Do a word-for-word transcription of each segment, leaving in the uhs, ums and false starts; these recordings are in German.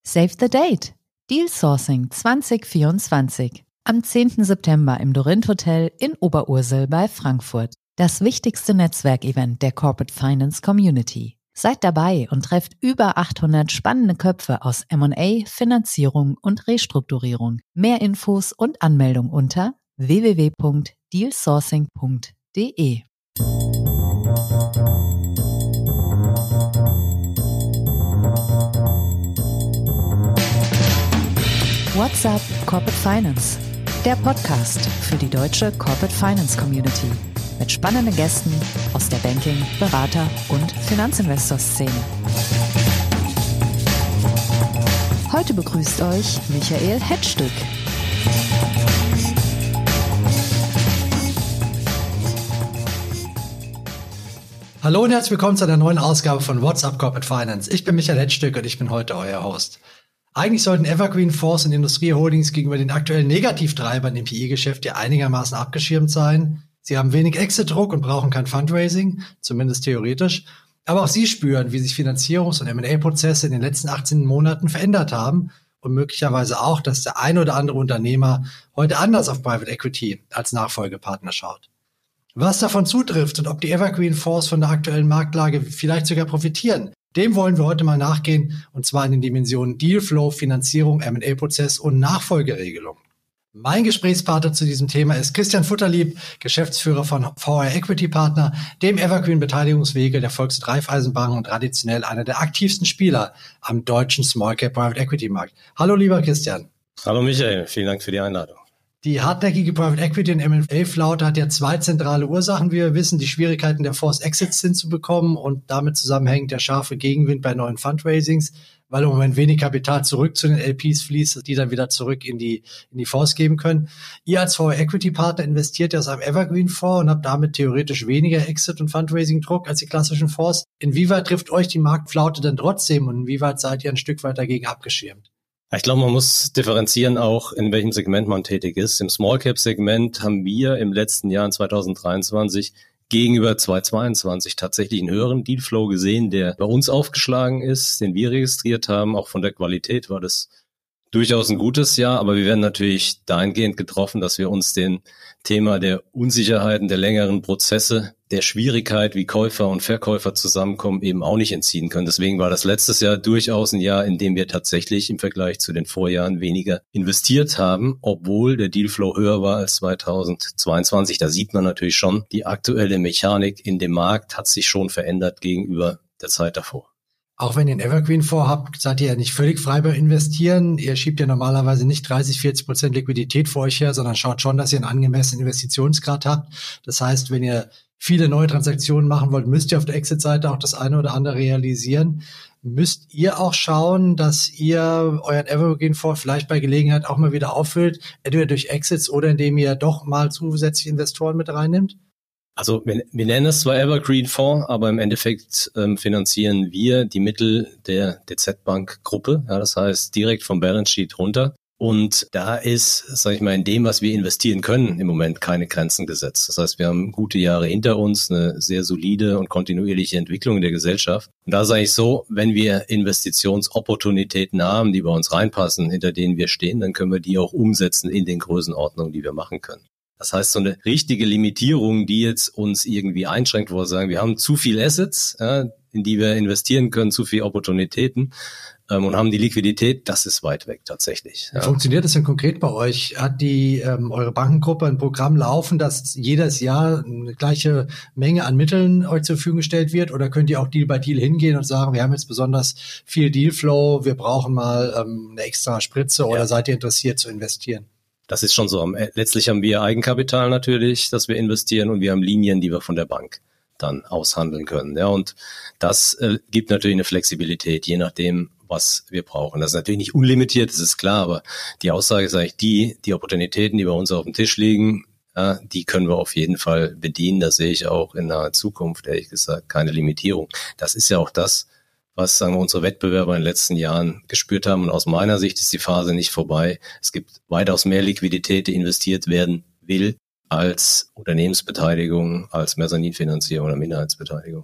Save the Date! Deal Sourcing zwanzig vierundzwanzig. Am zehnten September im Dorint Hotel in Oberursel bei Frankfurt. Das wichtigste Netzwerkevent der Corporate Finance Community. Seid dabei und trefft über achthundert spannende Köpfe aus M und A, Finanzierung und Restrukturierung. Mehr Infos und Anmeldung unter w w w punkt deal sourcing punkt d e. What's up Corporate Finance? Der Podcast für die deutsche Corporate Finance Community. Mit spannenden Gästen aus der Banking-, Berater- und Finanzinvestor-Szene. Heute begrüßt euch Michael Hettstück. Hallo und herzlich willkommen zu einer neuen Ausgabe von What's up Corporate Finance. Ich bin Michael Hettstück und ich bin heute euer Host. Eigentlich sollten Evergreen-Fonds und Industrieholdings gegenüber den aktuellen Negativtreibern im P E-Geschäft ja einigermaßen abgeschirmt sein. Sie haben wenig Exit-Druck und brauchen kein Fundraising, zumindest theoretisch. Aber auch sie spüren, wie sich Finanzierungs- und M und A-Prozesse in den letzten achtzehn Monaten verändert haben und möglicherweise auch, dass der ein oder andere Unternehmer heute anders auf Private Equity als Nachfolgepartner schaut. Was davon zutrifft und ob die Evergreen-Fonds von der aktuellen Marktlage vielleicht sogar profitieren, dem wollen wir heute mal nachgehen, und zwar in den Dimensionen Dealflow, Finanzierung, M und A-Prozess und Nachfolgeregelung. Mein Gesprächspartner zu diesem Thema ist Christian Futterlieb, Geschäftsführer von V R Equity Partner, dem Evergreen-Beteiligungsvehikel der Volks- und Raiffeisenbank und traditionell einer der aktivsten Spieler am deutschen Small-Cap Private Equity Markt. Hallo lieber Christian. Hallo Michael, vielen Dank für die Einladung. Die hartnäckige Private Equity und M und A-Flaute hat ja zwei zentrale Ursachen, wie wir wissen. Die Schwierigkeiten der Fonds Exits hinzubekommen und damit zusammenhängend der scharfe Gegenwind bei neuen Fundraisings, weil im Moment wenig Kapital zurück zu den L Ps fließt, die dann wieder zurück in die in die Fonds geben können. Ihr als V R Equity Partner investiert ja aus einem Evergreen-Fonds und habt damit theoretisch weniger Exit- und Fundraising-Druck als die klassischen Fonds. Inwieweit trifft euch die Marktflaute denn trotzdem und inwieweit seid ihr ein Stück weit dagegen abgeschirmt? Ich glaube, man muss differenzieren auch, in welchem Segment man tätig ist. Im Small-Cap-Segment haben wir im letzten Jahr in zwanzig dreiundzwanzig gegenüber zwanzig zweiundzwanzig tatsächlich einen höheren Dealflow gesehen, der bei uns aufgeschlagen ist, den wir registriert haben. Auch von der Qualität war das durchaus ein gutes Jahr, aber wir werden natürlich dahingehend getroffen, dass wir uns dem Thema der Unsicherheiten, der längeren Prozesse, der Schwierigkeit, wie Käufer und Verkäufer zusammenkommen, eben auch nicht entziehen können. Deswegen war das letztes Jahr durchaus ein Jahr, in dem wir tatsächlich im Vergleich zu den Vorjahren weniger investiert haben, obwohl der Dealflow höher war als zwanzig zweiundzwanzig. Da sieht man natürlich schon, die aktuelle Mechanik in dem Markt hat sich schon verändert gegenüber der Zeit davor. Auch wenn ihr einen Evergreen-Fonds habt, seid ihr ja nicht völlig frei beim Investieren. Ihr schiebt ja normalerweise nicht dreißig, vierzig Prozent Liquidität vor euch her, sondern schaut schon, dass ihr einen angemessenen Investitionsgrad habt. Das heißt, wenn ihr viele neue Transaktionen machen wollt, müsst ihr auf der Exit-Seite auch das eine oder andere realisieren. Müsst ihr auch schauen, dass ihr euren Evergreen-Fonds vielleicht bei Gelegenheit auch mal wieder auffüllt, entweder durch Exits oder indem ihr doch mal zusätzliche Investoren mit reinnimmt? Also wir, wir nennen es zwar Evergreen-Fonds, aber im Endeffekt ähm, finanzieren wir die Mittel der D Z-Bank-Gruppe, ja, das heißt direkt vom Balance Sheet runter. Und da ist, sage ich mal, in dem, was wir investieren können, im Moment keine Grenzen gesetzt. Das heißt, wir haben gute Jahre hinter uns, eine sehr solide und kontinuierliche Entwicklung in der Gesellschaft. Und da sage ich so, wenn wir Investitionsopportunitäten haben, die bei uns reinpassen, hinter denen wir stehen, dann können wir die auch umsetzen in den Größenordnungen, die wir machen können. Das heißt, so eine richtige Limitierung, die jetzt uns irgendwie einschränkt, wo wir sagen, wir haben zu viel Assets, ja, in die wir investieren können, zu viele Opportunitäten ähm, und haben die Liquidität, das ist weit weg tatsächlich. Ja. Wie funktioniert das denn konkret bei euch? Hat die ähm, eure Bankengruppe ein Programm laufen, dass jedes Jahr eine gleiche Menge an Mitteln euch zur Verfügung gestellt wird? Oder könnt ihr auch Deal by Deal hingehen und sagen, wir haben jetzt besonders viel Dealflow, wir brauchen mal ähm, eine extra Spritze oder ja. Seid ihr interessiert zu investieren? Das ist schon so. Letztlich haben wir Eigenkapital natürlich, das wir investieren, und wir haben Linien, die wir von der Bank dann aushandeln können. Ja, und das äh, gibt natürlich eine Flexibilität, je nachdem, was wir brauchen. Das ist natürlich nicht unlimitiert, das ist klar, aber die Aussage ist eigentlich die, die Opportunitäten, die bei uns auf dem Tisch liegen, ja, die können wir auf jeden Fall bedienen. Da sehe ich auch in naher Zukunft, ehrlich gesagt, keine Limitierung. Das ist ja auch das, was, sagen wir, unsere Wettbewerber in den letzten Jahren gespürt haben. Und aus meiner Sicht ist die Phase nicht vorbei. Es gibt weitaus mehr Liquidität, die investiert werden will, als Unternehmensbeteiligung, als Mezzaninfinanzierung oder Minderheitsbeteiligung.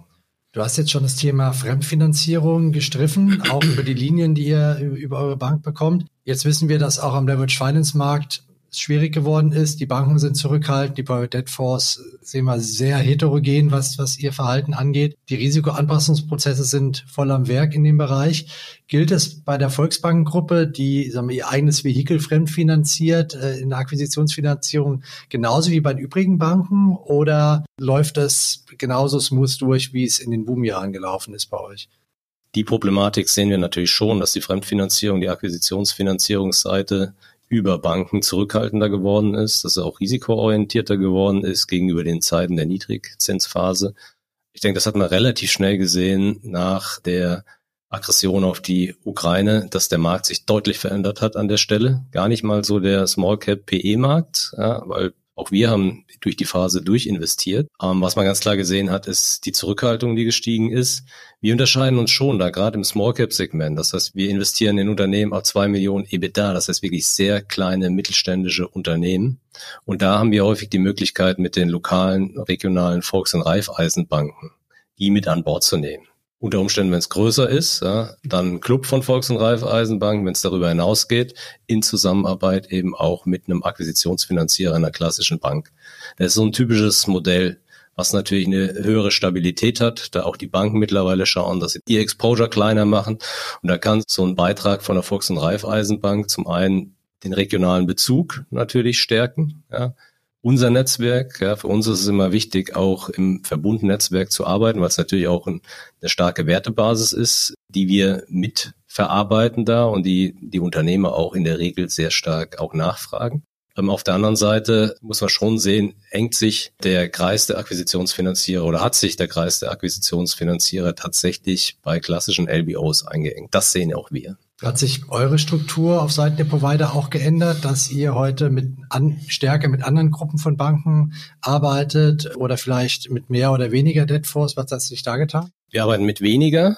Du hast jetzt schon das Thema Fremdfinanzierung gestriffen, auch über die Linien, die ihr über eure Bank bekommt. Jetzt wissen wir, dass auch am Leverage Finance Markt es schwierig geworden ist. Die Banken sind zurückhaltend, die Private Debt Fonds sehen wir sehr heterogen, was, was ihr Verhalten angeht. Die Risikoanpassungsprozesse sind voll am Werk in dem Bereich. Gilt es bei der Volksbankengruppe, die, sagen wir, ihr eigenes Vehikel fremdfinanziert, äh, in der Akquisitionsfinanzierung genauso wie bei den übrigen Banken, oder läuft das genauso smooth durch, wie es in den Boomjahren gelaufen ist bei euch? Die Problematik sehen wir natürlich schon, dass die Fremdfinanzierung, die Akquisitionsfinanzierungsseite über Banken zurückhaltender geworden ist, dass es auch risikoorientierter geworden ist gegenüber den Zeiten der Niedrigzinsphase. Ich denke, das hat man relativ schnell gesehen nach der Aggression auf die Ukraine, dass der Markt sich deutlich verändert hat an der Stelle. Gar nicht mal so der Small-Cap-P E-Markt, ja, weil auch wir haben durch die Phase durchinvestiert. Ähm, was man ganz klar gesehen hat, ist die Zurückhaltung, die gestiegen ist. Wir unterscheiden uns schon da, gerade im Small-Cap-Segment. Das heißt, wir investieren in Unternehmen auf zwei Millionen EBITDA. Das heißt wirklich sehr kleine mittelständische Unternehmen. Und da haben wir häufig die Möglichkeit, mit den lokalen, regionalen Volks- und Raiffeisenbanken die mit an Bord zu nehmen. Unter Umständen, wenn es größer ist, ja, dann ein Club von Volks- und Raiffeisenbanken, wenn es darüber hinausgeht, in Zusammenarbeit eben auch mit einem Akquisitionsfinanzierer einer klassischen Bank. Das ist so ein typisches Modell, was natürlich eine höhere Stabilität hat, da auch die Banken mittlerweile schauen, dass sie ihr Exposure kleiner machen. Und da kann so ein Beitrag von der Volks- und Raiffeisenbank zum einen den regionalen Bezug natürlich stärken, ja. Unser Netzwerk, ja, für uns ist es immer wichtig, auch im Verbundnetzwerk zu arbeiten, weil es natürlich auch ein, eine starke Wertebasis ist, die wir mitverarbeiten da und die die Unternehmer auch in der Regel sehr stark auch nachfragen. Ähm, auf der anderen Seite muss man schon sehen, engt sich der Kreis der Akquisitionsfinanzierer oder hat sich der Kreis der Akquisitionsfinanzierer tatsächlich bei klassischen L B Os eingeengt. Das sehen auch wir. Hat sich eure Struktur auf Seiten der Provider auch geändert, dass ihr heute mit an, stärker mit anderen Gruppen von Banken arbeitet oder vielleicht mit mehr oder weniger Debt Force? Was hat sich da getan? Wir arbeiten mit weniger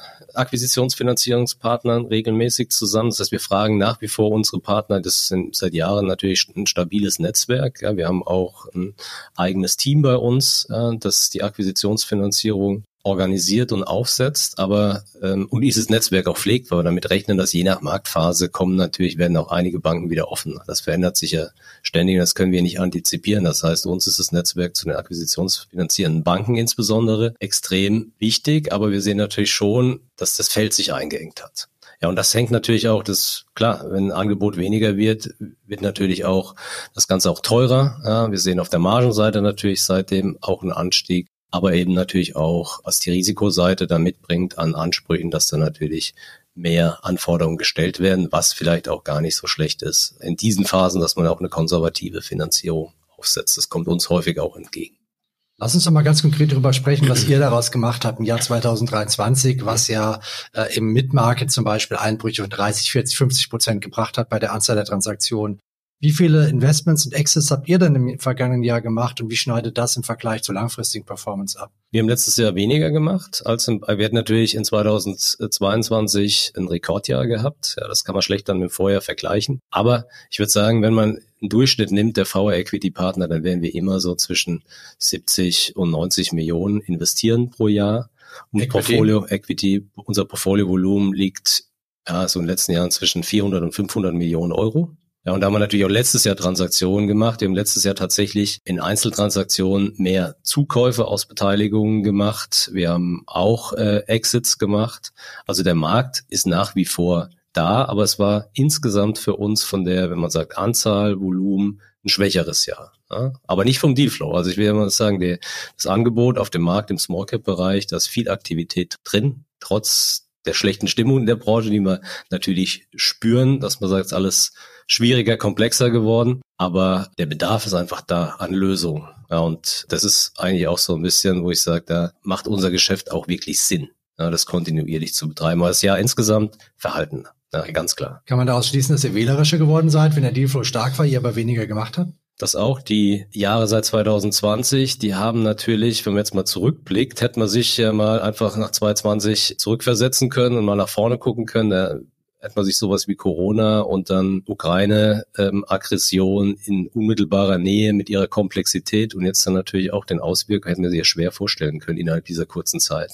Akquisitionsfinanzierungspartnern regelmäßig zusammen. Das heißt, wir fragen nach wie vor unsere Partner. Das sind seit Jahren natürlich ein stabiles Netzwerk. Ja, wir haben auch ein eigenes Team bei uns, ja, das die Akquisitionsfinanzierung organisiert und aufsetzt, aber ähm, und dieses Netzwerk auch pflegt, weil wir damit rechnen, dass je nach Marktphase kommen natürlich, werden auch einige Banken wieder offen. Das verändert sich ja ständig, das können wir nicht antizipieren. Das heißt, uns ist das Netzwerk zu den akquisitionsfinanzierenden Banken insbesondere extrem wichtig, aber wir sehen natürlich schon, dass das Feld sich eingeengt hat. Ja, und das hängt natürlich auch, das klar, wenn ein Angebot weniger wird, wird natürlich auch das Ganze auch teurer. Ja, wir sehen auf der Margenseite natürlich seitdem auch einen Anstieg, aber eben natürlich auch, was die Risikoseite da mitbringt an Ansprüchen, dass da natürlich mehr Anforderungen gestellt werden, was vielleicht auch gar nicht so schlecht ist in diesen Phasen, dass man auch eine konservative Finanzierung aufsetzt. Das kommt uns häufig auch entgegen. Lass uns doch mal ganz konkret darüber sprechen, was ihr daraus gemacht habt im Jahr zwanzig dreiundzwanzig, was ja äh, im Mid-Market zum Beispiel Einbrüche von dreißig, vierzig, fünfzig Prozent gebracht hat bei der Anzahl der Transaktionen. Wie viele Investments und Exits habt ihr denn im vergangenen Jahr gemacht und wie schneidet das im Vergleich zur langfristigen Performance ab? Wir haben letztes Jahr weniger gemacht als im, wir hatten natürlich in zweitausendzweiundzwanzig ein Rekordjahr gehabt. Ja, das kann man schlecht dann mit dem Vorjahr vergleichen. Aber ich würde sagen, wenn man einen Durchschnitt nimmt der V R Equity Partner, dann werden wir immer so zwischen siebzig und neunzig Millionen investieren pro Jahr. Und Equity. Portfolio Equity, unser Portfoliovolumen liegt ja so in den letzten Jahren zwischen vierhundert und fünfhundert Millionen Euro. Ja, und da haben wir natürlich auch letztes Jahr Transaktionen gemacht. Wir haben letztes Jahr tatsächlich in Einzeltransaktionen mehr Zukäufe aus Beteiligungen gemacht. Wir haben auch äh, Exits gemacht. Also der Markt ist nach wie vor da, aber es war insgesamt für uns von der, wenn man sagt, Anzahl, Volumen, ein schwächeres Jahr. Ja? Aber nicht vom Dealflow. Also ich will immer sagen, der, das Angebot auf dem Markt im Small-Cap-Bereich, da ist viel Aktivität drin, trotz der schlechten Stimmung in der Branche, die wir natürlich spüren, dass man sagt, alles schwieriger, komplexer geworden, aber der Bedarf ist einfach da an Lösungen. Ja, und das ist eigentlich auch so ein bisschen, wo ich sage, da macht unser Geschäft auch wirklich Sinn, ja, das kontinuierlich zu betreiben. Aber das Jahr insgesamt verhalten, ja, ganz klar. Kann man daraus schließen, dass ihr wählerischer geworden seid, wenn der Dealflow stark war, ihr aber weniger gemacht habt? Das auch. Die Jahre seit zwanzig zwanzig, die haben natürlich, wenn man jetzt mal zurückblickt, hätte man sich ja mal einfach nach zwanzig zwanzig zurückversetzen können und mal nach vorne gucken können. Da hätte man sich sowas wie Corona und dann Ukraine-Aggression ähm, in unmittelbarer Nähe mit ihrer Komplexität und jetzt dann natürlich auch den Auswirkungen, hätten wir sich ja schwer vorstellen können innerhalb dieser kurzen Zeit. Ne?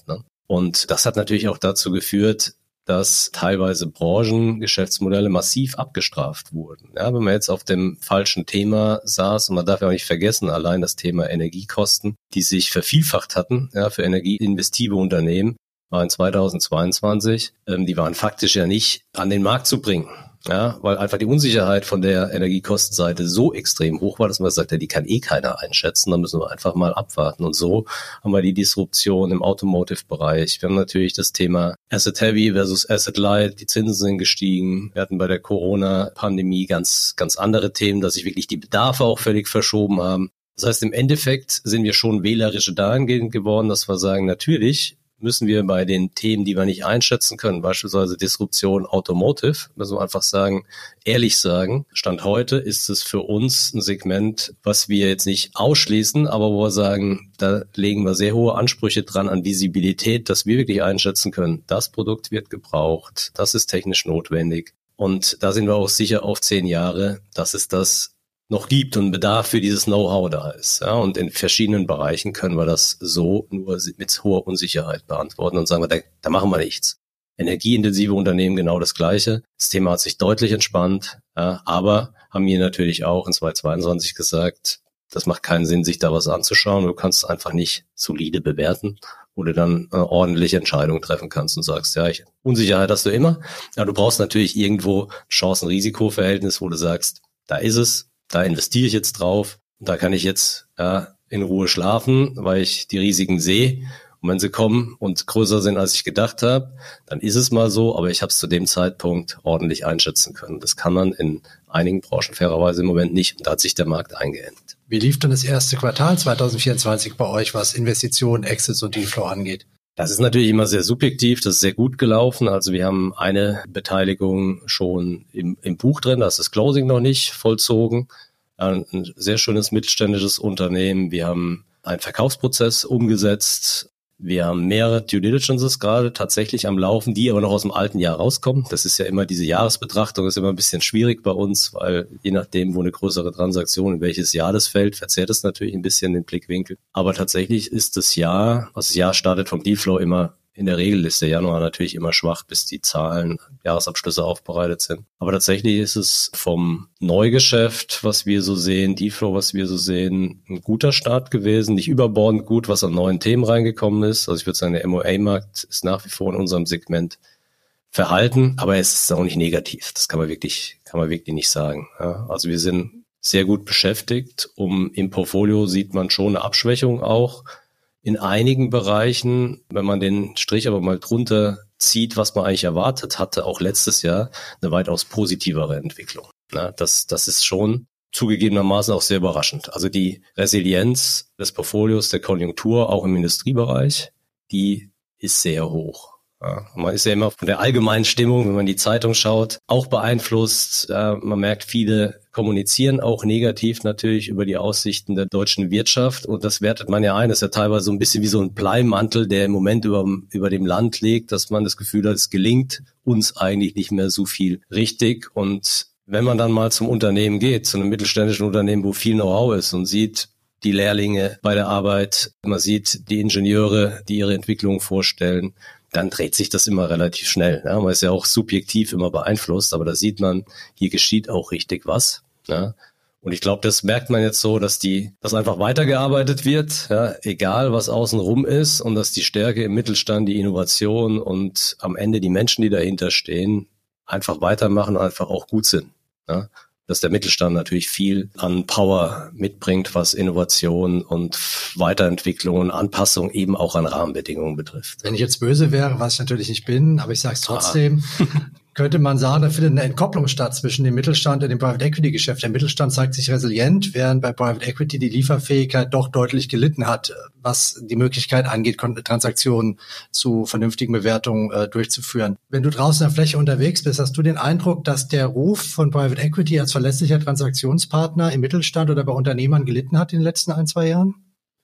Und das hat natürlich auch dazu geführt, dass teilweise Branchengeschäftsmodelle massiv abgestraft wurden. Ja, wenn man jetzt auf dem falschen Thema saß, und man darf ja auch nicht vergessen, allein das Thema Energiekosten, die sich vervielfacht hatten, ja, für energieinvestive Unternehmen, waren zweitausendzweiundzwanzig, ähm, die waren faktisch ja nicht an den Markt zu bringen. Ja, weil einfach die Unsicherheit von der Energiekostenseite so extrem hoch war, dass man sagt, ja, die kann eh keiner einschätzen, da müssen wir einfach mal abwarten. Und so haben wir die Disruption im Automotive-Bereich. Wir haben natürlich das Thema Asset Heavy versus Asset Light, die Zinsen sind gestiegen. Wir hatten bei der Corona-Pandemie ganz, ganz andere Themen, dass sich wirklich die Bedarfe auch völlig verschoben haben. Das heißt, im Endeffekt sind wir schon wählerische dahingehend geworden, dass wir sagen, natürlich müssen wir bei den Themen, die wir nicht einschätzen können, beispielsweise Disruption Automotive, müssen wir einfach sagen, ehrlich sagen, Stand heute ist es für uns ein Segment, was wir jetzt nicht ausschließen, aber wo wir sagen, da legen wir sehr hohe Ansprüche dran an Visibilität, dass wir wirklich einschätzen können, das Produkt wird gebraucht, das ist technisch notwendig. Und da sind wir auch sicher auf zehn Jahre, dass es das noch gibt und Bedarf für dieses Know-how da ist. Ja, und in verschiedenen Bereichen können wir das so nur mit hoher Unsicherheit beantworten und sagen wir, da, da machen wir nichts. Energieintensive Unternehmen genau das Gleiche. Das Thema hat sich deutlich entspannt, ja, aber haben hier natürlich auch in zweitausendzweiundzwanzig gesagt, das macht keinen Sinn, sich da was anzuschauen. Du kannst es einfach nicht solide bewerten, wo du dann eine ordentliche Entscheidung treffen kannst und sagst, ja, ich, Unsicherheit hast du immer. Ja, du brauchst natürlich irgendwo Chancen-Risiko-Verhältnis, wo du sagst, da ist es. Da investiere ich jetzt drauf und da kann ich jetzt ja, in Ruhe schlafen, weil ich die Risiken sehe. Und wenn sie kommen und größer sind, als ich gedacht habe, dann ist es mal so, aber ich habe es zu dem Zeitpunkt ordentlich einschätzen können. Das kann man in einigen Branchen fairerweise im Moment nicht. Und da hat sich der Markt eingeengt. Wie lief denn das erste Quartal zweitausendvierundzwanzig bei euch, was Investitionen, Exits und Dealflow angeht? Das ist natürlich immer sehr subjektiv, das ist sehr gut gelaufen. Also wir haben eine Beteiligung schon im, im Buch drin, da ist das Closing noch nicht vollzogen. Ein sehr schönes mittelständisches Unternehmen. Wir haben einen Verkaufsprozess umgesetzt. Wir haben mehrere Due Diligences gerade tatsächlich am Laufen, die aber noch aus dem alten Jahr rauskommen. Das ist ja immer diese Jahresbetrachtung, ist immer ein bisschen schwierig bei uns, weil je nachdem, wo eine größere Transaktion, in welches Jahr das fällt, verzerrt es natürlich ein bisschen den Blickwinkel. Aber tatsächlich ist das Jahr, also das Jahr startet vom Dealflow immer, in der Regel ist der Januar natürlich immer schwach, bis die Zahlen, Jahresabschlüsse aufbereitet sind. Aber tatsächlich ist es vom Neugeschäft, was wir so sehen, Dealflow, was wir so sehen, ein guter Start gewesen. Nicht überbordend gut, was an neuen Themen reingekommen ist. Also ich würde sagen, der M und A-Markt ist nach wie vor in unserem Segment verhalten, aber es ist auch nicht negativ. Das kann man wirklich, kann man wirklich nicht sagen. Ja, also wir sind sehr gut beschäftigt. Um, im Portfolio sieht man schon eine Abschwächung auch. In einigen Bereichen, wenn man den Strich aber mal drunter zieht, was man eigentlich erwartet hatte, auch letztes Jahr, eine weitaus positivere Entwicklung. Na, das, das ist schon zugegebenermaßen auch sehr überraschend. Also die Resilienz des Portfolios, der Konjunktur, auch im Industriebereich, die ist sehr hoch. Ja, man ist ja immer von der allgemeinen Stimmung, wenn man die Zeitung schaut, auch beeinflusst. Ja, man merkt, viele kommunizieren auch negativ natürlich über die Aussichten der deutschen Wirtschaft. Und das wertet man ja ein. Das ist ja teilweise so ein bisschen wie so ein Bleimantel, der im Moment über, über dem Land liegt, dass man das Gefühl hat, es gelingt uns eigentlich nicht mehr so viel richtig. Und wenn man dann mal zum Unternehmen geht, zu einem mittelständischen Unternehmen, wo viel Know-how ist und sieht, die Lehrlinge bei der Arbeit, man sieht die Ingenieure, die ihre Entwicklung vorstellen, dann dreht sich das immer relativ schnell. Ja, man ist ja auch subjektiv immer beeinflusst, aber da sieht man, hier geschieht auch richtig was. Ja. Und ich glaube, das merkt man jetzt so, dass die, dass einfach weitergearbeitet wird, ja, egal was außenrum ist, und dass die Stärke im Mittelstand, die Innovation und am Ende die Menschen, die dahinter stehen, einfach weitermachen und einfach auch gut sind. Ja. Dass der Mittelstand natürlich viel an Power mitbringt, was Innovation und Weiterentwicklung und Anpassung eben auch an Rahmenbedingungen betrifft. Wenn ich jetzt böse wäre, was ich natürlich nicht bin, aber ich sage es trotzdem, ah. könnte man sagen, da findet eine Entkopplung statt zwischen dem Mittelstand und dem Private Equity Geschäft. Der Mittelstand zeigt sich resilient, während bei Private Equity die Lieferfähigkeit doch deutlich gelitten hat, was die Möglichkeit angeht, Transaktionen zu vernünftigen Bewertungen äh, durchzuführen. Wenn du draußen in der Fläche unterwegs bist, hast du den Eindruck, dass der Ruf von Private Equity als verlässlicher Transaktionspartner im Mittelstand oder bei Unternehmern gelitten hat in den letzten ein, zwei Jahren?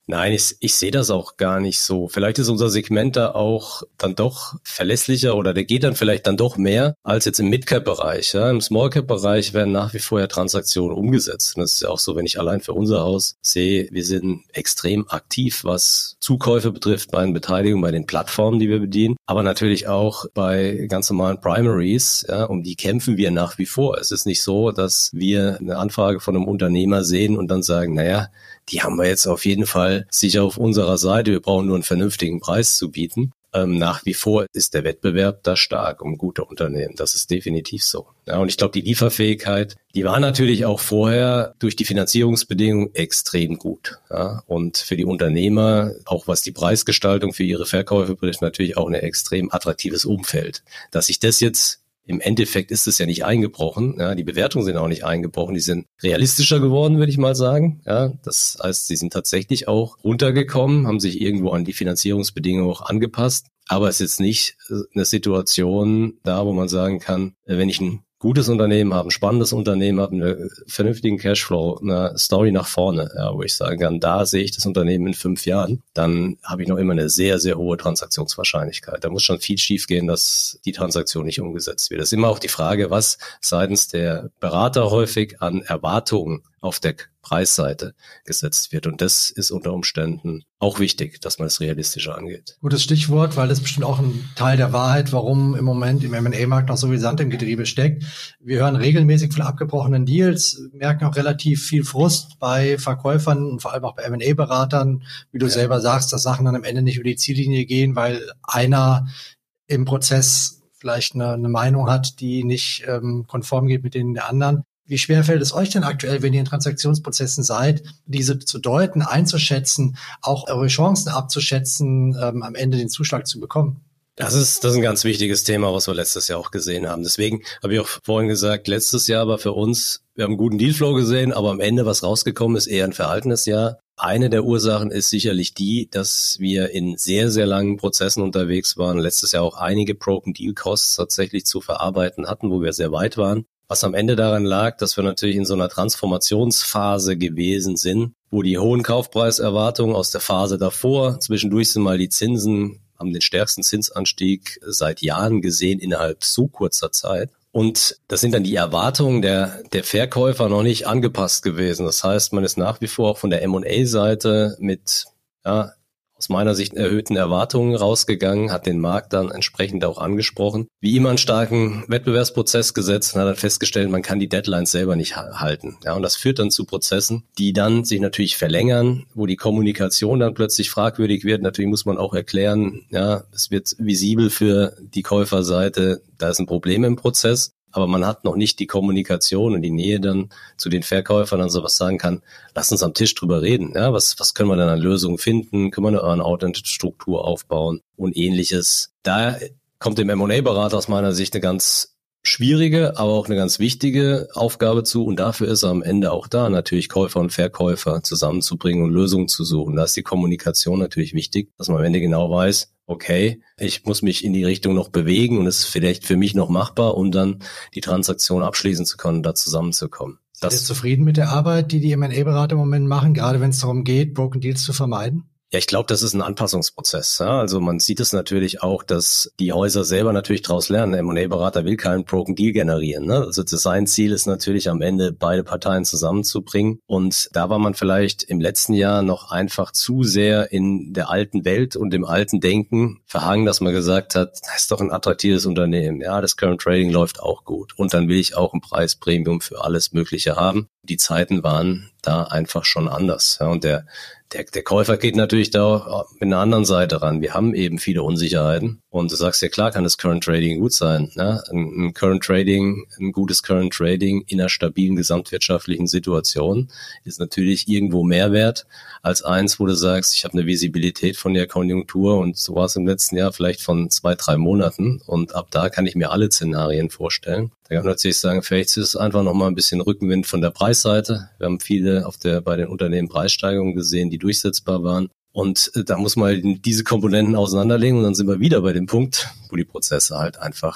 Nein, ich, ich sehe das auch gar nicht so. Vielleicht ist unser Segment da auch dann doch verlässlicher oder der geht dann vielleicht dann doch mehr als jetzt im Mid-Cap-Bereich. Ja. Im Small-Cap-Bereich werden nach wie vor ja Transaktionen umgesetzt. Und das ist ja auch so, wenn ich allein für unser Haus sehe, wir sind extrem aktiv, was Zukäufe betrifft bei den Beteiligungen, bei den Plattformen, die wir bedienen, aber natürlich auch bei ganz normalen Primaries. Ja, um die kämpfen wir nach wie vor. Es ist nicht so, dass wir eine Anfrage von einem Unternehmer sehen und dann sagen, naja, die haben wir jetzt auf jeden Fall sicher auf unserer Seite. Wir brauchen nur einen vernünftigen Preis zu bieten. Ähm, nach wie vor ist der Wettbewerb da stark um gute Unternehmen. Das ist definitiv so. Ja, und ich glaube, die Lieferfähigkeit, die war natürlich auch vorher durch die Finanzierungsbedingungen extrem gut. Ja, und für die Unternehmer, auch was die Preisgestaltung für ihre Verkäufe betrifft, natürlich auch ein extrem attraktives Umfeld. Dass sich das jetzt im Endeffekt ist es ja nicht eingebrochen. Ja, die Bewertungen sind auch nicht eingebrochen. Die sind realistischer geworden, würde ich mal sagen. Ja, das heißt, sie sind tatsächlich auch runtergekommen, haben sich irgendwo an die Finanzierungsbedingungen auch angepasst. Aber es ist jetzt nicht eine Situation da, wo man sagen kann, wenn ich ein gutes Unternehmen habe, ein spannendes Unternehmen habe, einen vernünftigen Cashflow, eine Story nach vorne, ja, wo ich sagen kann, da sehe ich das Unternehmen in fünf Jahren, dann habe ich noch immer eine sehr, sehr hohe Transaktionswahrscheinlichkeit. Da muss schon viel schief gehen, dass die Transaktion nicht umgesetzt wird. Das ist immer auch die Frage, was seitens der Berater häufig an Erwartungen auf der Preisseite gesetzt wird. Und das ist unter Umständen auch wichtig, dass man es realistischer angeht. Gutes Stichwort, weil das ist bestimmt auch ein Teil der Wahrheit, warum im Moment im M und A-Markt noch so viel Sand im Getriebe steckt. Wir hören regelmäßig von abgebrochenen Deals, merken auch relativ viel Frust bei Verkäufern und vor allem auch bei M und A-Beratern, wie du ja selber sagst, dass Sachen dann am Ende nicht über die Ziellinie gehen, weil einer im Prozess vielleicht eine, eine Meinung hat, die nicht ähm, konform geht mit denen der anderen. Wie schwer fällt es euch denn aktuell, wenn ihr in Transaktionsprozessen seid, diese zu deuten, einzuschätzen, auch eure Chancen abzuschätzen, ähm, am Ende den Zuschlag zu bekommen? Das ist, das ist ein ganz wichtiges Thema, was wir letztes Jahr auch gesehen haben. Deswegen habe ich auch vorhin gesagt, letztes Jahr war für uns, wir haben einen guten Dealflow gesehen, aber am Ende, was rausgekommen ist, eher ein verhaltenes Jahr. Eine der Ursachen ist sicherlich die, dass wir in sehr, sehr langen Prozessen unterwegs waren. Letztes Jahr auch einige Broken Deal Costs tatsächlich zu verarbeiten hatten, wo wir sehr weit waren. Was am Ende daran lag, dass wir natürlich in so einer Transformationsphase gewesen sind, wo die hohen Kaufpreiserwartungen aus der Phase davor, zwischendurch sind mal die Zinsen, haben den stärksten Zinsanstieg seit Jahren gesehen innerhalb so kurzer Zeit. Und das sind dann die Erwartungen der, der Verkäufer noch nicht angepasst gewesen. Das heißt, man ist nach wie vor auch von der M und A-Seite mit, ja, aus meiner Sicht erhöhten Erwartungen rausgegangen, hat den Markt dann entsprechend auch angesprochen. Wie immer einen starken Wettbewerbsprozess gesetzt und hat dann festgestellt, man kann die Deadlines selber nicht halten. Ja, und das führt dann zu Prozessen, die dann sich natürlich verlängern, wo die Kommunikation dann plötzlich fragwürdig wird. Natürlich muss man auch erklären, ja, es wird visibel für die Käuferseite, da ist ein Problem im Prozess. Aber man hat noch nicht die Kommunikation und die Nähe dann zu den Verkäufern, dann sowas sagen kann, lass uns am Tisch drüber reden. Ja, was, was können wir denn an Lösungen finden? Können wir eine Audit-Struktur aufbauen und ähnliches? Da kommt dem M und A-Berater aus meiner Sicht eine ganz schwierige, aber auch eine ganz wichtige Aufgabe zu. Und dafür ist er am Ende auch da, natürlich Käufer und Verkäufer zusammenzubringen und Lösungen zu suchen. Da ist die Kommunikation natürlich wichtig, dass man am Ende genau weiß, okay, ich muss mich in die Richtung noch bewegen und es ist vielleicht für mich noch machbar, um dann die Transaktion abschließen zu können, da zusammenzukommen. Seid ihr zufrieden mit der Arbeit, die die M und A-Berater im Moment machen, gerade wenn es darum geht, Broken Deals zu vermeiden? Ja, ich glaube, das ist ein Anpassungsprozess. Ja? Also man sieht es natürlich auch, dass die Häuser selber natürlich daraus lernen. Der M und A-Berater will keinen Broken Deal generieren. Ne? Also sein Ziel ist natürlich am Ende, beide Parteien zusammenzubringen. Und da war man vielleicht im letzten Jahr noch einfach zu sehr in der alten Welt und im alten Denken verhangen, dass man gesagt hat, das ist doch ein attraktives Unternehmen. Ja, das Current Trading läuft auch gut. Und dann will ich auch ein Preispremium für alles Mögliche haben. Die Zeiten waren da einfach schon anders. Ja? Und der Der, der Käufer geht natürlich da mit einer anderen Seite ran. Wir haben eben viele Unsicherheiten. Und du sagst ja, klar kann das Current Trading gut sein. Ne? Ein, ein Current Trading, ein gutes Current Trading in einer stabilen gesamtwirtschaftlichen Situation ist natürlich irgendwo mehr wert als eins, wo du sagst, ich habe eine Visibilität von der Konjunktur und so war es im letzten Jahr vielleicht von zwei, drei Monaten. Und ab da kann ich mir alle Szenarien vorstellen. Da kann man natürlich sagen, vielleicht ist es einfach nochmal ein bisschen Rückenwind von der Preisseite. Wir haben viele auf der bei den Unternehmen Preissteigerungen gesehen, die durchsetzbar waren. Und äh, da muss man diese Komponenten auseinanderlegen und dann sind wir wieder bei dem Punkt, wo die Prozesse halt einfach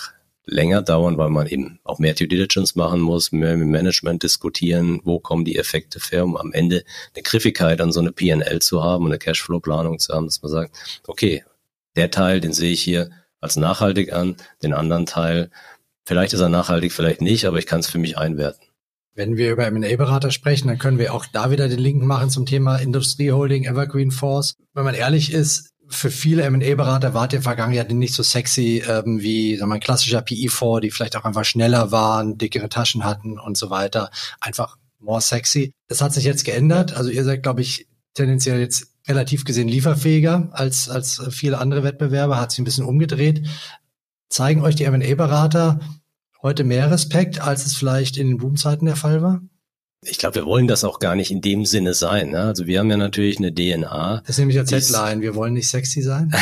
länger dauern, weil man eben auch mehr Due Diligence machen muss, mehr mit Management diskutieren, wo kommen die Effekte her, um am Ende eine Griffigkeit an so eine P und L zu haben und eine Cashflow-Planung zu haben, dass man sagt, okay, der Teil, den sehe ich hier als nachhaltig an, den anderen Teil, vielleicht ist er nachhaltig, vielleicht nicht, aber ich kann es für mich einwerten. Wenn wir über M und A-Berater sprechen, dann können wir auch da wieder den Link machen zum Thema Industrieholding, Evergreen Fonds. Wenn man ehrlich ist, für viele M und A-Berater war der Vergangenheit nicht so sexy ähm, wie sagen wir, ein klassischer P E-Fonds, die vielleicht auch einfach schneller waren, dickere Taschen hatten und so weiter. Einfach more sexy. Das hat sich jetzt geändert. Also ihr seid, glaube ich, tendenziell jetzt relativ gesehen lieferfähiger als als viele andere Wettbewerber. Hat sich ein bisschen umgedreht. Zeigen euch die M und A-Berater heute mehr Respekt, als es vielleicht in den Boomzeiten der Fall war? Ich glaube, wir wollen das auch gar nicht in dem Sinne sein. Ne? Also wir haben ja natürlich eine D N A. Das ist nämlich als Headline, wir wollen nicht sexy sein.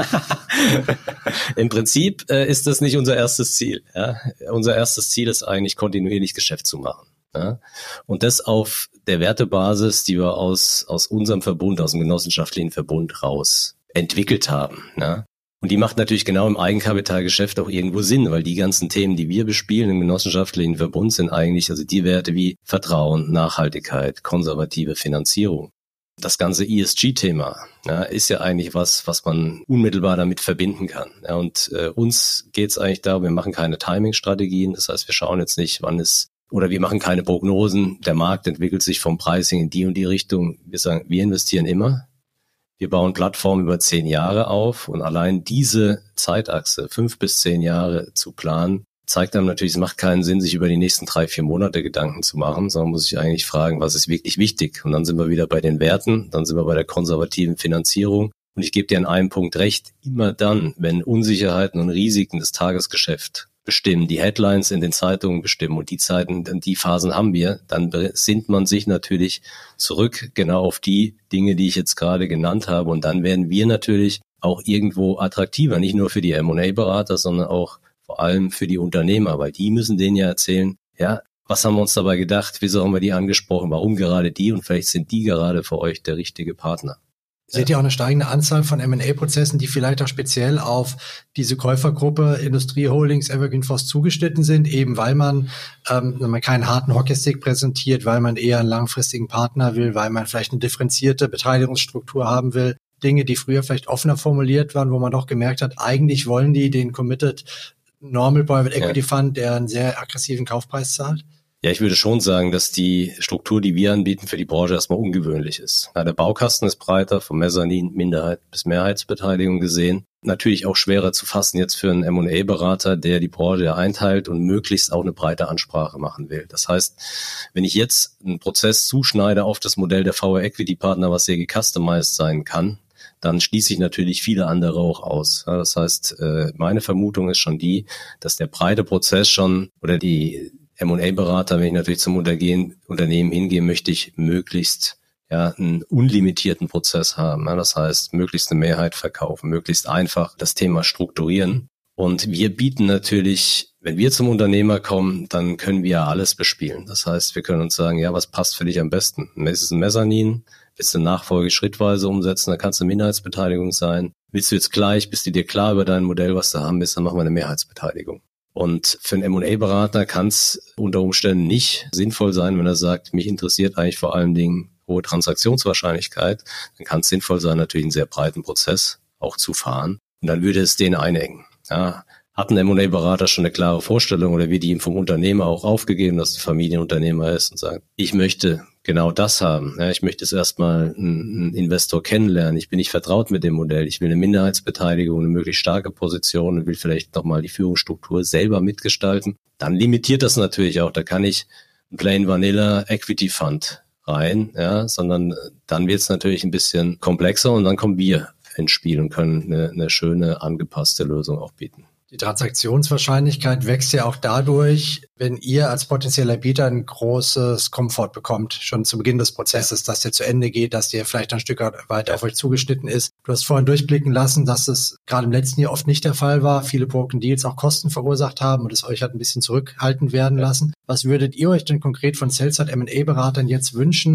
Im Prinzip äh, ist das nicht unser erstes Ziel. Ja? Unser erstes Ziel ist eigentlich, kontinuierlich Geschäft zu machen. Ja? Und das auf der Wertebasis, die wir aus aus unserem Verbund, aus dem genossenschaftlichen Verbund raus entwickelt haben. Ne? Und die macht natürlich genau im Eigenkapitalgeschäft auch irgendwo Sinn, weil die ganzen Themen, die wir bespielen im genossenschaftlichen Verbund, sind eigentlich also die Werte wie Vertrauen, Nachhaltigkeit, konservative Finanzierung. Das ganze E S G-Thema ja, ist ja eigentlich was, was man unmittelbar damit verbinden kann. Ja, und äh, uns geht es eigentlich darum, wir machen keine Timing-Strategien, das heißt, wir schauen jetzt nicht, wann es, oder wir machen keine Prognosen, der Markt entwickelt sich vom Pricing in die und die Richtung. Wir sagen, wir investieren immer. Wir bauen Plattformen über zehn Jahre auf und allein diese Zeitachse, fünf bis zehn Jahre zu planen, zeigt einem natürlich, es macht keinen Sinn, sich über die nächsten drei, vier Monate Gedanken zu machen, sondern muss sich eigentlich fragen, was ist wirklich wichtig? Und dann sind wir wieder bei den Werten, dann sind wir bei der konservativen Finanzierung. Und ich gebe dir an einem Punkt recht, immer dann, wenn Unsicherheiten und Risiken das Tagesgeschäft bestimmen, die Headlines in den Zeitungen bestimmen und die Zeiten, die Phasen haben wir, dann besinnt man sich natürlich zurück genau auf die Dinge, die ich jetzt gerade genannt habe und dann werden wir natürlich auch irgendwo attraktiver, nicht nur für die M und A-Berater, sondern auch vor allem für die Unternehmer, weil die müssen denen ja erzählen, ja, was haben wir uns dabei gedacht, wieso haben wir die angesprochen, warum gerade die und vielleicht sind die gerade für euch der richtige Partner. Seht ihr auch eine steigende Anzahl von M und A-Prozessen, die vielleicht auch speziell auf diese Käufergruppe Industrieholdings, Evergreen Fonds zugeschnitten sind, eben weil man, ähm, man keinen harten Hockeystick präsentiert, weil man eher einen langfristigen Partner will, weil man vielleicht eine differenzierte Beteiligungsstruktur haben will. Dinge, die früher vielleicht offener formuliert waren, wo man doch gemerkt hat, eigentlich wollen die den Committed Normal Private Equity ja. Fund, der einen sehr aggressiven Kaufpreis zahlt. Ja, ich würde schon sagen, dass die Struktur, die wir anbieten, für die Branche erstmal ungewöhnlich ist. Ja, der Baukasten ist breiter, vom Mezzanin, Minderheit bis Mehrheitsbeteiligung gesehen. Natürlich auch schwerer zu fassen jetzt für einen M und A-Berater, der die Branche einteilt und möglichst auch eine breite Ansprache machen will. Das heißt, wenn ich jetzt einen Prozess zuschneide auf das Modell der V R-Equity-Partner, was sehr gecustomized sein kann, dann schließe ich natürlich viele andere auch aus. Ja, das heißt, meine Vermutung ist schon die, dass der breite Prozess schon oder die M und A-Berater, wenn ich natürlich zum Unternehmen hingehe, möchte ich möglichst ja einen unlimitierten Prozess haben. Ja, das heißt, möglichst eine Mehrheit verkaufen, möglichst einfach das Thema strukturieren. Und wir bieten natürlich, wenn wir zum Unternehmer kommen, dann können wir ja alles bespielen. Das heißt, wir können uns sagen, ja, was passt für dich am besten? Ist es ein Mezzanin? Willst du Nachfolge schrittweise umsetzen? Dann kann es eine Minderheitsbeteiligung sein. Willst du jetzt gleich, bist du dir klar über dein Modell, was du haben willst, dann machen wir eine Mehrheitsbeteiligung. Und für einen M und A-Berater kann es unter Umständen nicht sinnvoll sein, wenn er sagt, mich interessiert eigentlich vor allen Dingen hohe Transaktionswahrscheinlichkeit. Dann kann es sinnvoll sein, natürlich einen sehr breiten Prozess auch zu fahren. Und dann würde es den einengen. Ja, hat ein M und A-Berater schon eine klare Vorstellung oder wird die ihm vom Unternehmer auch aufgegeben, dass es ein Familienunternehmer ist und sagt, ich möchte genau das haben. Ja, ich möchte jetzt erstmal einen Investor kennenlernen. Ich bin nicht vertraut mit dem Modell. Ich will eine Minderheitsbeteiligung, eine möglichst starke Position und will vielleicht nochmal die Führungsstruktur selber mitgestalten. Dann limitiert das natürlich auch. Da kann ich ein Plain Vanilla Equity Fund rein, ja, sondern dann wird es natürlich ein bisschen komplexer und dann kommen wir ins Spiel und können eine, eine schöne, angepasste Lösung auch bieten. Die Transaktionswahrscheinlichkeit wächst ja auch dadurch, wenn ihr als potenzieller Bieter ein großes Komfort bekommt, schon zu Beginn des Prozesses, dass der zu Ende geht, dass der vielleicht ein Stück weit auf euch zugeschnitten ist. Du hast vorhin durchblicken lassen, dass es gerade im letzten Jahr oft nicht der Fall war. Viele Broken Deals auch Kosten verursacht haben und es euch hat ein bisschen zurückhaltend werden lassen. Was würdet ihr euch denn konkret von Sell-Side M und A-Beratern jetzt wünschen,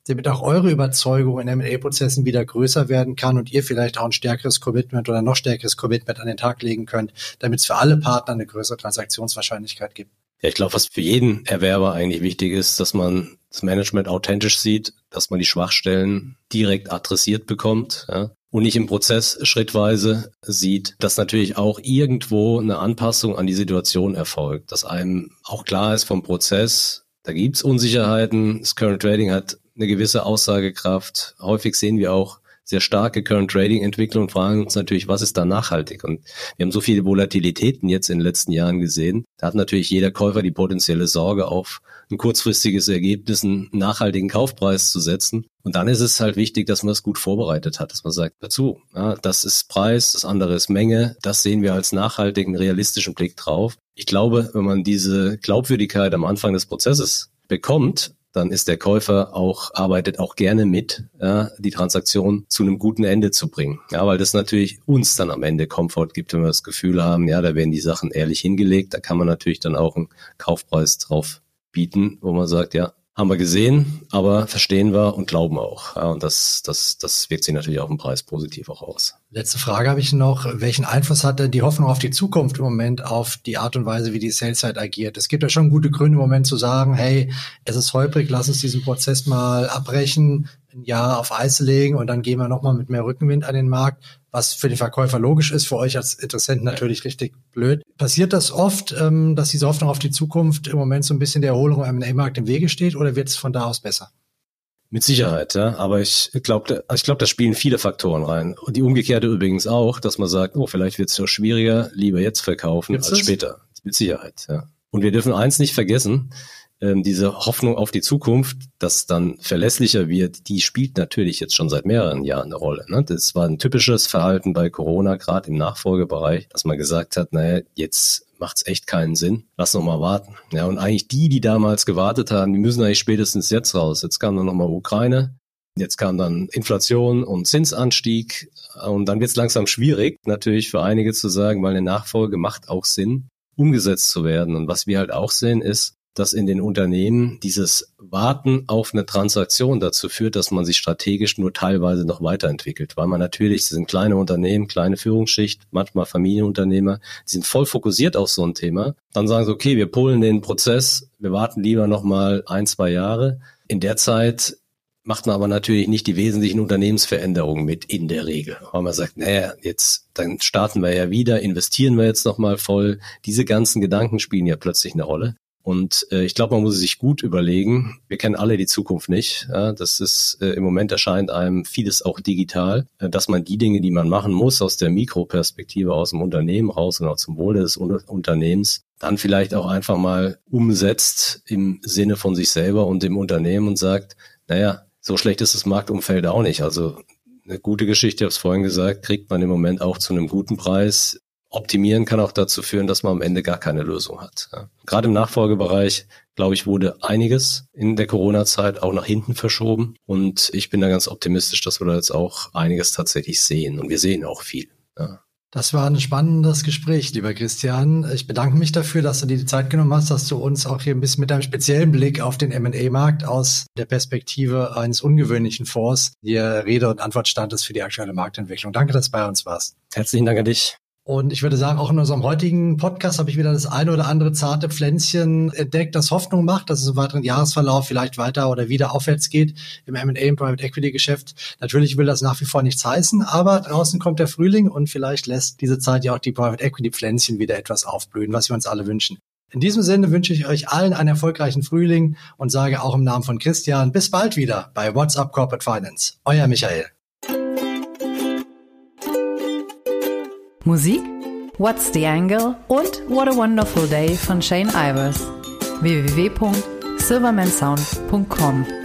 damit auch eure Überzeugung in M und A-Prozessen wieder größer werden kann und ihr vielleicht auch ein stärkeres Commitment oder noch stärkeres Commitment an den Tag legen könnt, damit es für alle Partner eine größere Transaktionswahrscheinlichkeit gibt? Ja, ich glaube, was für jeden Erwerber eigentlich wichtig ist, dass man das Management authentisch sieht, dass man die Schwachstellen direkt adressiert bekommt, ja, und nicht im Prozess schrittweise sieht, dass natürlich auch irgendwo eine Anpassung an die Situation erfolgt, dass einem auch klar ist vom Prozess, da gibt's Unsicherheiten, das Current Trading hat eine gewisse Aussagekraft. Häufig sehen wir auch sehr starke Current-Trading-Entwicklung und fragen uns natürlich, was ist da nachhaltig? Und wir haben so viele Volatilitäten jetzt in den letzten Jahren gesehen. Da hat natürlich jeder Käufer die potenzielle Sorge, auf ein kurzfristiges Ergebnis, einen nachhaltigen Kaufpreis zu setzen. Und dann ist es halt wichtig, dass man das gut vorbereitet hat, dass man sagt, dazu, ja, das ist Preis, das andere ist Menge. Das sehen wir als nachhaltigen, realistischen Blick drauf. Ich glaube, wenn man diese Glaubwürdigkeit am Anfang des Prozesses bekommt, dann ist der Käufer auch, arbeitet auch gerne mit, ja, die Transaktion zu einem guten Ende zu bringen. Ja, weil das natürlich uns dann am Ende Komfort gibt, wenn wir das Gefühl haben, ja, da werden die Sachen ehrlich hingelegt, da kann man natürlich dann auch einen Kaufpreis drauf bieten, wo man sagt, ja, haben wir gesehen, aber verstehen wir und glauben auch. Ja, und das, das, das wirkt sich natürlich auf den Preis positiv auch aus. Letzte Frage habe ich noch. Welchen Einfluss hat denn die Hoffnung auf die Zukunft im Moment auf die Art und Weise, wie die Sales-Side agiert? Es gibt ja schon gute Gründe im Moment zu sagen, hey, es ist holprig, lass uns diesen Prozess mal abbrechen, ein Jahr auf Eis legen und dann gehen wir nochmal mit mehr Rückenwind an den Markt, was für den Verkäufer logisch ist, für euch als Interessenten natürlich richtig blöd. Passiert das oft, ähm, dass diese Hoffnung auf die Zukunft im Moment so ein bisschen der Erholung am M und A-Markt im Wege steht, oder wird es von da aus besser? Mit Sicherheit, ja. Aber ich glaube, ich glaube, da spielen viele Faktoren rein. Und die umgekehrte übrigens auch, dass man sagt, oh, vielleicht wird es ja schwieriger, lieber jetzt verkaufen Gibt's als das? später. Mit Sicherheit, ja. Und wir dürfen eins nicht vergessen, ähm, diese Hoffnung auf die Zukunft, dass dann verlässlicher wird, die spielt natürlich jetzt schon seit mehreren Jahren eine Rolle. Ne? Das war ein typisches Verhalten bei Corona, gerade im Nachfolgebereich, dass man gesagt hat, naja, jetzt macht's echt keinen Sinn, lass noch mal warten. Ja, und eigentlich die, die damals gewartet haben, die müssen eigentlich spätestens jetzt raus. Jetzt kam dann nochmal Ukraine, jetzt kam dann Inflation und Zinsanstieg und dann wird's langsam schwierig, natürlich für einige zu sagen, weil eine Nachfolge macht auch Sinn, umgesetzt zu werden. Und was wir halt auch sehen, ist, dass in den Unternehmen dieses Warten auf eine Transaktion dazu führt, dass man sich strategisch nur teilweise noch weiterentwickelt. Weil man natürlich, das sind kleine Unternehmen, kleine Führungsschicht, manchmal Familienunternehmer, die sind voll fokussiert auf so ein Thema. Dann sagen sie, okay, wir polen den Prozess, wir warten lieber noch mal ein, zwei Jahre. In der Zeit macht man aber natürlich nicht die wesentlichen Unternehmensveränderungen mit in der Regel. Weil man sagt, naja, jetzt, dann starten wir ja wieder, investieren wir jetzt noch mal voll. Diese ganzen Gedanken spielen ja plötzlich eine Rolle. Und äh, ich glaube, man muss sich gut überlegen. Wir kennen alle die Zukunft nicht. Ja, das ist äh, im Moment erscheint einem vieles auch digital, äh, dass man die Dinge, die man machen muss, aus der Mikroperspektive, aus dem Unternehmen raus und auch zum Wohle des Un- Unternehmens, dann vielleicht auch einfach mal umsetzt im Sinne von sich selber und dem Unternehmen und sagt, naja, so schlecht ist das Marktumfeld auch nicht. Also eine gute Geschichte, ich habe es vorhin gesagt, kriegt man im Moment auch zu einem guten Preis. Optimieren kann auch dazu führen, dass man am Ende gar keine Lösung hat. Ja. Gerade im Nachfolgebereich, glaube ich, wurde einiges in der Corona-Zeit auch nach hinten verschoben. Und ich bin da ganz optimistisch, dass wir da jetzt auch einiges tatsächlich sehen. Und wir sehen auch viel. Ja. Das war ein spannendes Gespräch, lieber Christian. Ich bedanke mich dafür, dass du dir die Zeit genommen hast, dass du uns auch hier ein bisschen mit einem speziellen Blick auf den M und A-Markt aus der Perspektive eines ungewöhnlichen Fonds hier Rede und Antwort standest für die aktuelle Marktentwicklung. Danke, dass du bei uns warst. Herzlichen Dank an dich. Und ich würde sagen, auch in unserem heutigen Podcast habe ich wieder das eine oder andere zarte Pflänzchen entdeckt, das Hoffnung macht, dass es im weiteren Jahresverlauf vielleicht weiter oder wieder aufwärts geht im M und A im Private Equity Geschäft. Natürlich will das nach wie vor nichts heißen, aber draußen kommt der Frühling und vielleicht lässt diese Zeit ja auch die Private Equity Pflänzchen wieder etwas aufblühen, was wir uns alle wünschen. In diesem Sinne wünsche ich euch allen einen erfolgreichen Frühling und sage auch im Namen von Christian bis bald wieder bei What's Up Corporate Finance. Euer Michael. Musik, What's the Angle und What a Wonderful Day von Shane Ivers. w w w punkt silverman sound punkt com